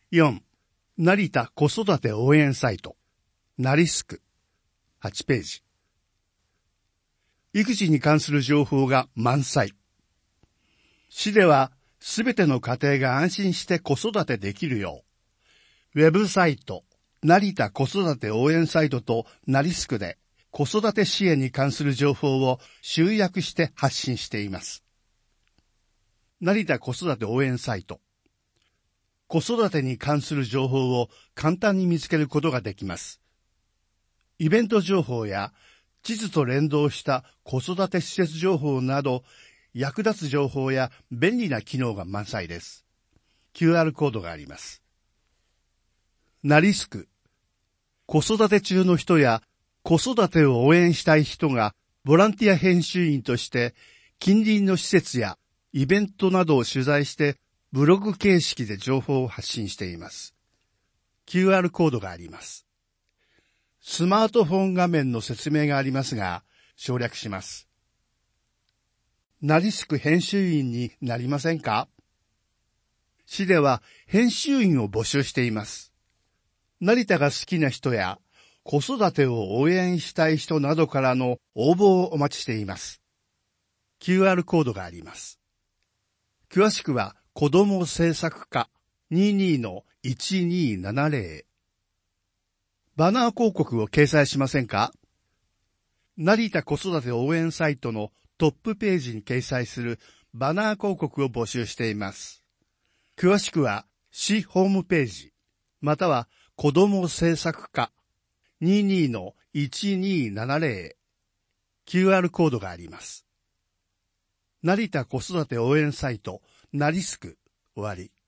4. 成田子育て応援サイト、なりすく、8ページ。育児に関する情報が満載。市では、すべての家庭が安心して子育てできるよう、ウェブサイト、成田子育て応援サイトとなりすくで子育て支援に関する情報を集約して発信しています。成田子育て応援サイト。子育てに関する情報を簡単に見つけることができます。イベント情報や地図と連動した子育て施設情報など、役立つ情報や便利な機能が満載です。QR コードがあります。なりすく。子育て中の人や子育てを応援したい人がボランティア編集員として近隣の施設やイベントなどを取材してブログ形式で情報を発信しています。QR コードがあります。スマートフォン画面の説明がありますが、省略します。なりすく編集員になりませんか？市では編集員を募集しています。成田が好きな人や子育てを応援したい人などからの応募をお待ちしています。QR コードがあります。詳しくは子ども政策課 22-1270。バナー広告を掲載しませんか？成田子育て応援サイトのトップページに掲載するバナー広告を募集しています。詳しくは市ホームページ、または子ども政策課 22-1270。QR コードがあります。成田子育て応援サイト、なりすく、終わり。